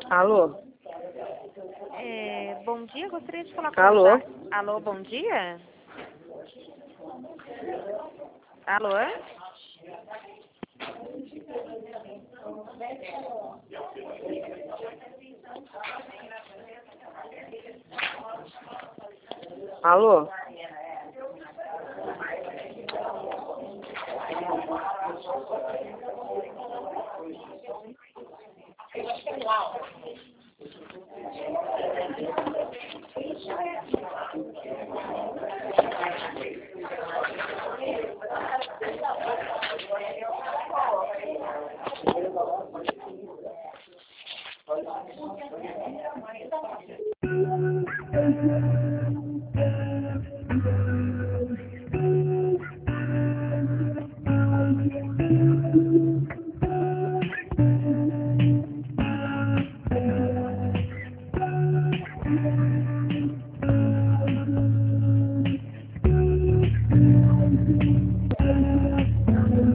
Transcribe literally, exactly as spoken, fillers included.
Alô? É, bom dia, gostaria de falar com Alô? o Jair. Alô, bom dia? Alô? Alô? Thank you.